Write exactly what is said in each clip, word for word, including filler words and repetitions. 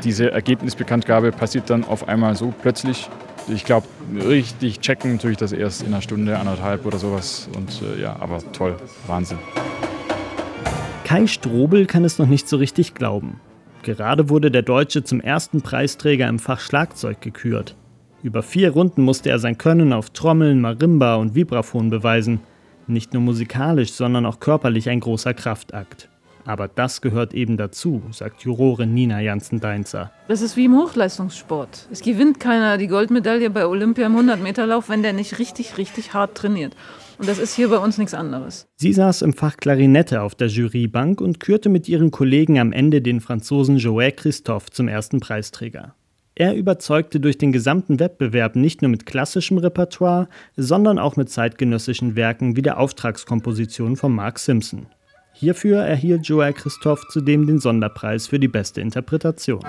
diese Ergebnisbekanntgabe passiert dann auf einmal so plötzlich. Ich glaube, richtig checken tue ich das erst in einer Stunde, anderthalb oder sowas. Und äh, ja, aber toll, Wahnsinn. Kai Strobel kann es noch nicht so richtig glauben. Gerade wurde der Deutsche zum ersten Preisträger im Fach Schlagzeug gekürt. Über vier Runden musste er sein Können auf Trommeln, Marimba und Vibraphon beweisen. Nicht nur musikalisch, sondern auch körperlich ein großer Kraftakt. Aber das gehört eben dazu, sagt Jurorin Nina Janssen-Deinzer. Das ist wie im Hochleistungssport. Es gewinnt keiner die Goldmedaille bei Olympia im hundert-Meter-Lauf, wenn der nicht richtig, richtig hart trainiert. Und das ist hier bei uns nichts anderes. Sie saß im Fach Klarinette auf der Jurybank und kürte mit ihren Kollegen am Ende den Franzosen Joël Christophe zum ersten Preisträger. Er überzeugte durch den gesamten Wettbewerb nicht nur mit klassischem Repertoire, sondern auch mit zeitgenössischen Werken wie der Auftragskomposition von Mark Simpson. Hierfür erhielt Joël Christophe zudem den Sonderpreis für die beste Interpretation.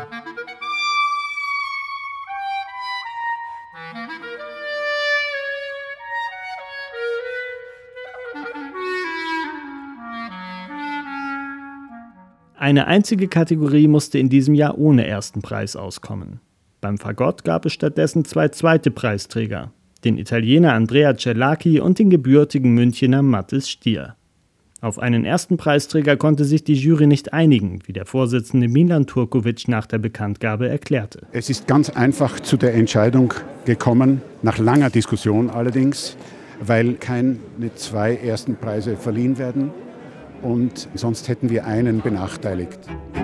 Eine einzige Kategorie musste in diesem Jahr ohne ersten Preis auskommen. Beim Fagott gab es stattdessen zwei zweite Preisträger, den Italiener Andrea Cellacchi und den gebürtigen Münchener Mathis Stier. Auf einen ersten Preisträger konnte sich die Jury nicht einigen, wie der Vorsitzende Milan Turkovic nach der Bekanntgabe erklärte. Es ist ganz einfach zu der Entscheidung gekommen, nach langer Diskussion allerdings, weil keine zwei ersten Preise verliehen werden und sonst hätten wir einen benachteiligt.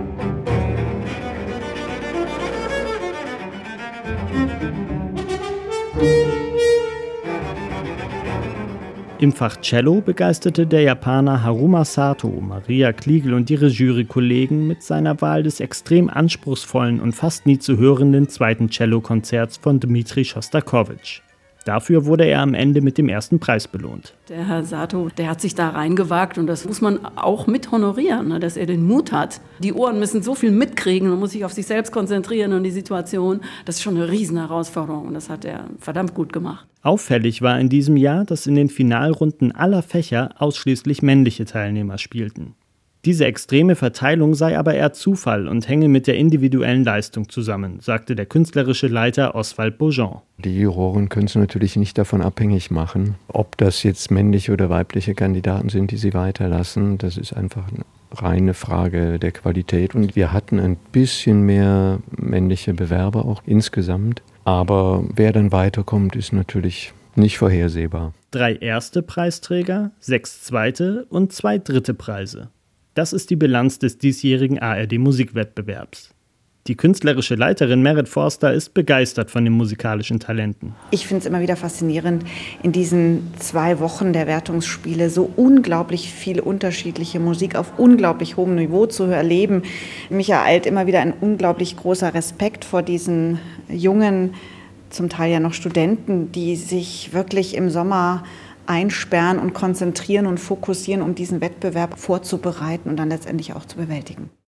Im Fach Cello begeisterte der Japaner Haruma Sato, Maria Kliegel und ihre Jurykollegen mit seiner Wahl des extrem anspruchsvollen und fast nie zu hörenden zweiten Cellokonzerts von Dmitri Schostakowitsch. Dafür wurde er am Ende mit dem ersten Preis belohnt. Der Herr Sato, der hat sich da reingewagt und das muss man auch mit honorieren, ne, dass er den Mut hat. Die Ohren müssen so viel mitkriegen, man muss sich auf sich selbst konzentrieren und die Situation. Das ist schon eine Riesenherausforderung und das hat er verdammt gut gemacht. Auffällig war in diesem Jahr, dass in den Finalrunden aller Fächer ausschließlich männliche Teilnehmer spielten. Diese extreme Verteilung sei aber eher Zufall und hänge mit der individuellen Leistung zusammen, sagte der künstlerische Leiter Oswald Beaujean. Die Juroren können es natürlich nicht davon abhängig machen, ob das jetzt männliche oder weibliche Kandidaten sind, die sie weiterlassen. Das ist einfach eine reine Frage der Qualität. Und wir hatten ein bisschen mehr männliche Bewerber auch insgesamt. Aber wer dann weiterkommt, ist natürlich nicht vorhersehbar. Drei erste Preisträger, sechs zweite und zwei dritte Preise. Das ist die Bilanz des diesjährigen A R D-Musikwettbewerbs. Die künstlerische Leiterin Merit Forster ist begeistert von den musikalischen Talenten. Ich finde es immer wieder faszinierend, in diesen zwei Wochen der Wertungsspiele so unglaublich viel unterschiedliche Musik auf unglaublich hohem Niveau zu erleben. Mich ereilt immer wieder ein unglaublich großer Respekt vor diesen jungen, zum Teil ja noch Studenten, die sich wirklich im Sommer einsperren und konzentrieren und fokussieren, um diesen Wettbewerb vorzubereiten und dann letztendlich auch zu bewältigen.